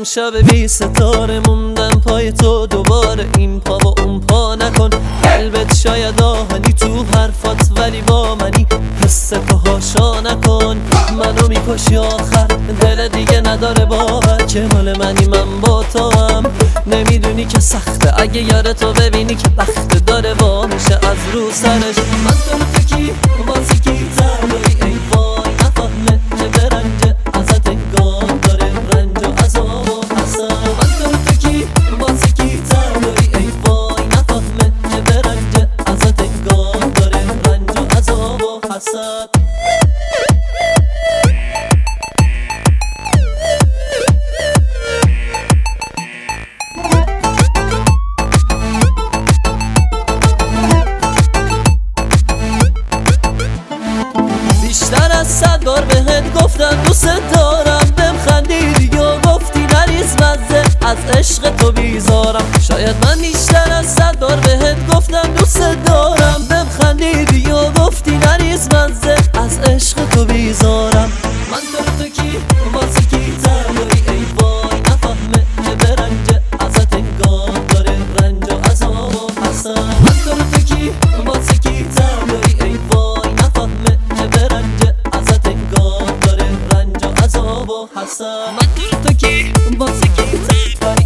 گشتم شب بی ستاره موندم پای تو دوباره، این پا و اون پا نکن، قلبت شاید آهنی تو حرفات ولی با منی، حس تو هاشا نکن، منو میکشی آخر، دل دیگه نداره باور که مال منی من با تو هم، نمیدونی که سخته اگه یار تو ببینی که بخت داره وا میشه از رو سرش، من تو رو تکی واسه کی تنهایی، ای وای نفهمه که برنجه ازت انگار داره رنج و عذاب و حسن، من تو رو تکی واسه کی تنهایی، ای وای نفهمه که برنجه ازت انگار داره رنج و عذاب و حسن. بیشتر از 100 بار بهت گفتم دوست دارم، بهم خندیدی و گفتی نریز مزه، از عشق تو بیزارم، شاید من بیشتر از 100 بار بهت گفتم دوست دارم، بهم خندیدی و گفتی نریز مزه، از عشق تو بیزارم، من تو کی واسه کی تنهایی، ای وای نفهمه که برنجه ازت انگار داره رنج و عذاب و حسن، من تو کی واسه کی تنهایی، ای وای نفهمه که برنجه ازت انگار داره رنج و عذاب و حسن، من تو کی واسه کی تنهایی،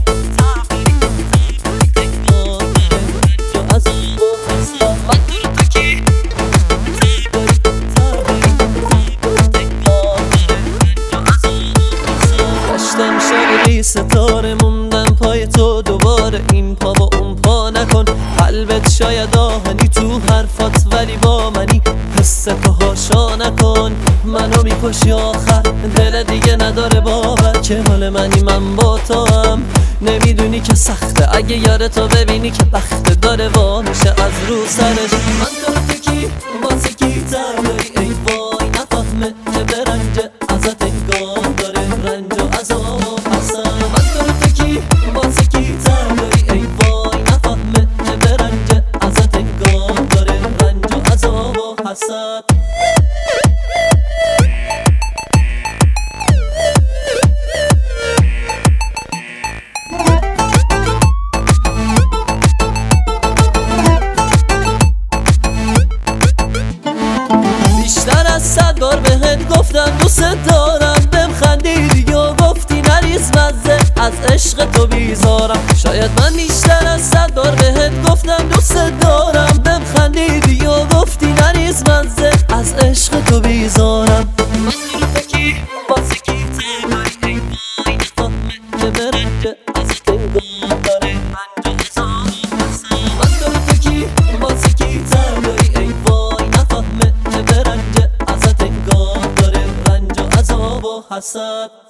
گشتم شب بی ستاره موندم پای تو دوباره، این پا و اون پا نکن، قلبت شاید آهنی تو حرفات ولی با منی، حس تو هاشا نکن، منو میکشی آخر، دل دیگه نداره باور که مال منی من با تو هم، نمیدونی که سخته اگه یار تو ببینی که بخت داره وا میشه از رو سرش، من تو کی واسه کی تنهایی، ای وای نفهمه که برنجه ازت انگار داره رنج و عذاب و حسن، من تو کی واسه کی تنهایی، ای وای نفهمه که برنجه ازت انگار داره رنج و عذاب و حسن. بیشتر از 100 بار بهت گفتم دوست دارم، بهم خندیدی و گفتی نریز مزه، از عشق تو بیزارم، شاید من بیشتر از 100 بار بهت گفتم دوست دارم، بهم خندیدی و گفتی نریز مزه، از عشق تو بیزارم، من تو کی واسه کی تنهایی، ای وای نفهمه که برنجه ازت انگار داره رنج و عذاب و حسن، من تو کی واسه کی تنهایی، ای وای نفهمه که برنجه ازت انگار داره رنج و عذاب و حسد.